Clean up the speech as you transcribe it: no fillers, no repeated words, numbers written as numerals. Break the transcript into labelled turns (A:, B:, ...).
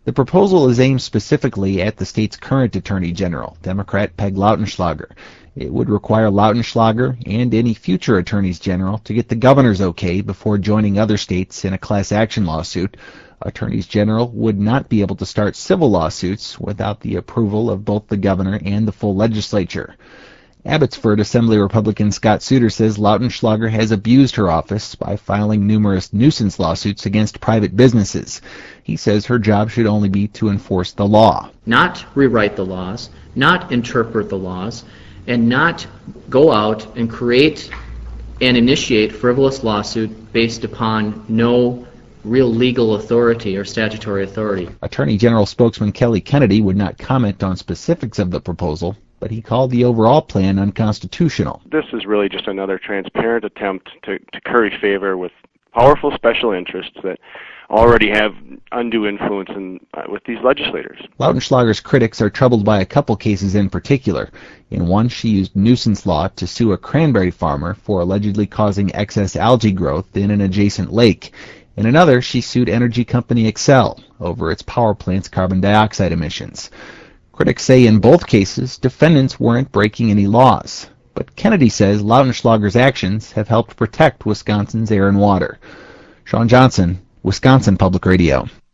A: The proposal is aimed specifically at the state's current Attorney General, Democrat Peg Lautenschlager. It would require Lautenschlager and any future attorneys general to get the governor's okay before joining other states in a class action lawsuit. Attorneys general would not be able to start civil lawsuits without the approval of both the governor and the full legislature. Abbotsford Assembly Republican Scott Souter says Lautenschlager has abused her office by filing numerous nuisance lawsuits against private businesses. He says her job should only be to enforce the law.
B: Not rewrite the laws, not interpret the laws, and not go out and create and initiate frivolous lawsuit based upon no real legal authority or statutory authority.
A: Attorney General spokesman Kelly Kennedy would not comment on specifics of the proposal, but he called the overall plan unconstitutional.
C: This is really just another transparent attempt to curry favor with powerful special interests that already have undue influence with these legislators.
A: Lautenschlager's critics are troubled by a couple cases in particular. In one, she used nuisance law to sue a cranberry farmer for allegedly causing excess algae growth in an adjacent lake. In another, she sued energy company Xcel over its power plant's carbon dioxide emissions. Critics say in both cases, defendants weren't breaking any laws. But Kennedy says Lautenschlager's actions have helped protect Wisconsin's air and water. Sean Johnson, Wisconsin Public Radio.